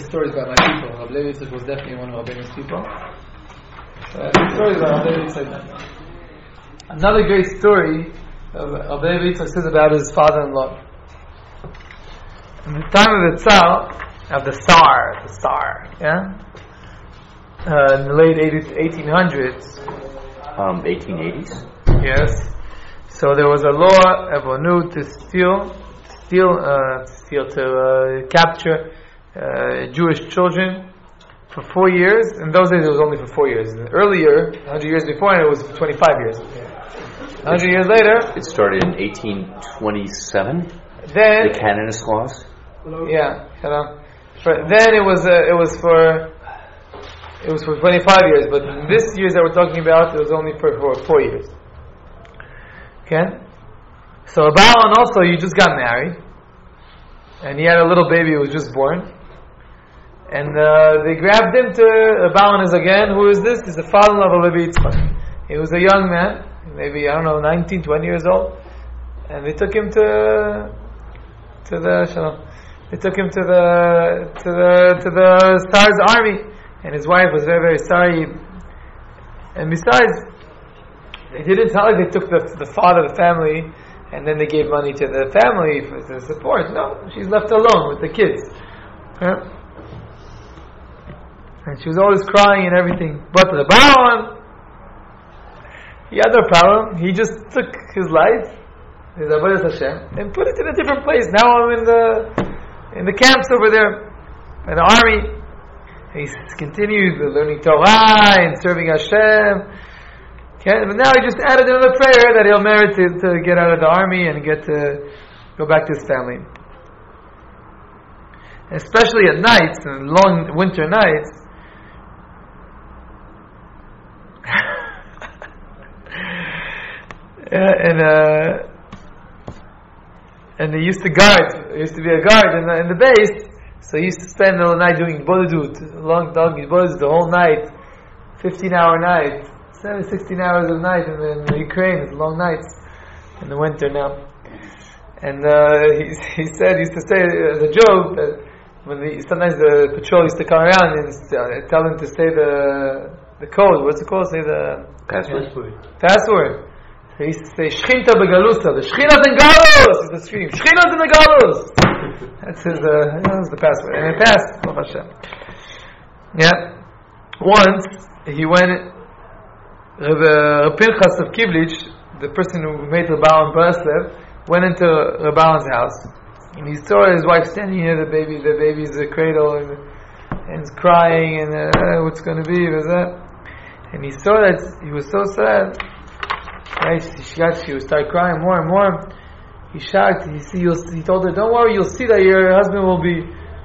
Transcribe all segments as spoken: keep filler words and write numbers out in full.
stories about my people. Rabbi Levi Yitzchak was definitely one of Rabbeinu people. So I have stories about Rabbi Levi Yitzchak. Another great story of Rabbi Levi Yitzchak says about his father-in-law. In the time of the Tsar, of the Tsar, the Tsar, yeah, uh, in the late eighteen hundreds, um, eighteen eighties. Yes. So there was a law of Onu to steal, steal, uh, steal to uh, capture uh, Jewish children for four years. In those days, it was only for four years. Earlier, one hundred years before, it was for twenty-five years. one hundred years later, it started in eighteen twenty-seven. Then the Canonist Clause. Yeah, you know. For, then it was uh, it was for it was for twenty-five years, but this years that we're talking about, it was only for, for four years. Okay, so a Balan also, he just got married, and he had a little baby who was just born, and uh, they grabbed him to a Balan is again. Who is this? He's the father-in-law of Levi Yitzchak. He was a young man, maybe I don't know, nineteen, twenty years old, and they took him to to the shalom. They took him to the to the to the Tsar's army, and his wife was very very sorry. And besides, they didn't tell her they took the the father of the family, and then they gave money to the family for the support. No, she's left alone with the kids. Yeah. And she was always crying and everything. But the Baron, he had no problem. He just took his life, his avodas Hashem, and put it in a different place. Now I'm in the in the camps over there, in the army. He continued learning Torah and serving Hashem. Okay, but now he just added another prayer that he'll merit to, to get out of the army and get to go back to his family. Especially at nights, and long winter nights. yeah, and uh, and they used to guard. There used to be a guard in the, in the base. So he used to spend the whole night doing bodedut, long dog bodedut the whole night, fifteen hour night. seven, sixteen hours of night in, the, in the Ukraine. It's long nights in the winter now. And uh, he, he said, he used to say as a joke that when the, sometimes the patrol used to come around and uh, tell him to say the the code. What's it called? Say the password. Yeah. Password. So he used to say Shchinta begalusa. The Shchina's in Galus. He used to scream Shchina's in the Galus. That's his. Uh, that was the password, and it passed. Oh Hashem. Yeah. Once he went. Rabbi Pinchas of Kivlich, the person who made the Baal in Breslev, went into Rabbalan's house, and he saw his wife standing near the baby. The baby's the cradle, and, and he's crying, and uh, what's going to be? Was that? And he saw that he was so sad. Right? She got, she would start crying more and more. He shocked. He see, you'll, he told her, "Don't worry, you'll see that your husband will be."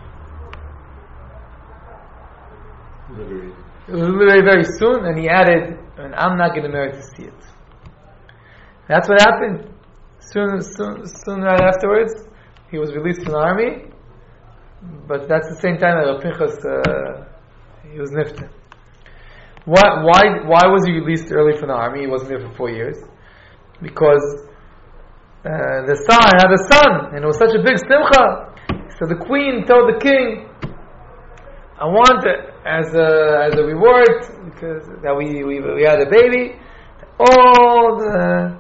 It was very, very soon, and he added, "And I'm not going to marry to see it." That's what happened. Soon, soon, soon right afterwards, he was released from the army. But that's the same time that Rabbi Pinchas uh, he was nifter. Why, why, why was he released early from the army? He wasn't there for four years because uh, the Tsar had a son, and it was such a big simcha. So the queen told the king, "I want it as a as a reward because that we we we had a baby. All the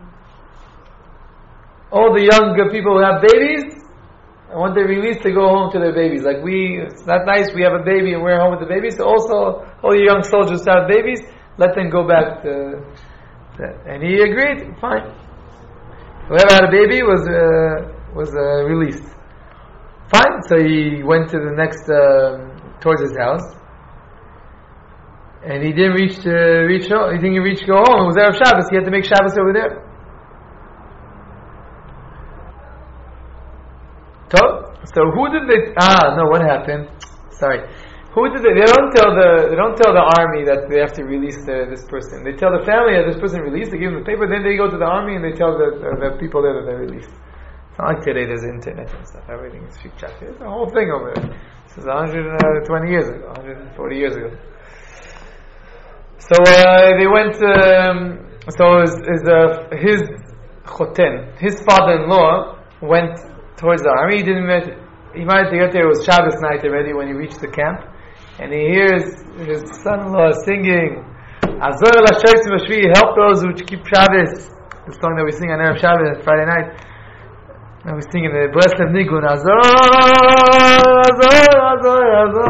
all the young people who have babies, I want their release to go home to their babies. Like we, it's not nice. We have a baby and we're home with the baby. So also all the young soldiers who have babies, let them go back to that." And he agreed. Fine. Whoever had a baby was uh, was uh, released. Fine. So he went to the next uh, towards his house. And he didn't reach to reach home. He didn't reach to go home. It was Erev Shabbos. He had to make Shabbos over there. So, so who did they? Ah, no. What happened? Sorry. Who did they? They don't tell the. They don't tell the army that they have to release the, this person. They tell the family that this person released. They give them the paper. Then they go to the army and they tell the, the, the people there that they're released. It's not like today. There's internet and stuff. Everything is street chat. It's a whole thing over there. This is one hundred twenty years ago. one hundred forty years ago. So uh, they went. Um, so his his, uh, his choten, his father-in-law, went towards the army. He didn't he managed to get there. It was Shabbos night already when he reached the camp, and he hears his son-in-law singing, "Azor Lashoytsim B'Shvi, help those who keep Shabbos." The song that we sing on Erev Shabbos Friday night. And we're singing the Breslev Nigun, Azor, Azor, Azor,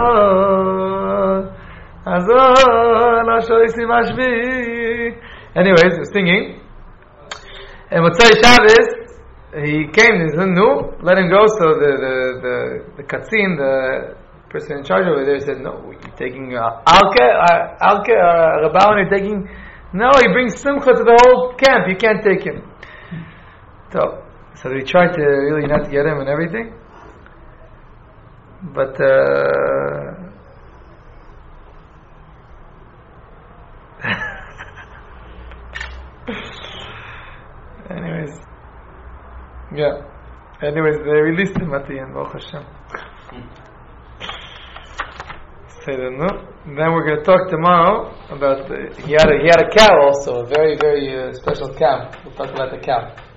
Azor, Azor Lashoytsim B'Shvi. Anyways, we're singing, and Motzei Shabbos, he came, he said, no, let him go. So the the the, the katzin, the person in charge over there, said, no, you're taking uh, Alke, uh, Alke, uh, Rabban, you're taking, no, he brings simcha to the whole camp, you can't take him. So, so they tried to really not get him and everything. But, uh, anyways, yeah. Anyways, they released him at the end. Baruch Hashem. Say that, no. Then we're going to talk tomorrow about the, he had a he had a cow also, a very very uh, special cow. We'll talk about the cow.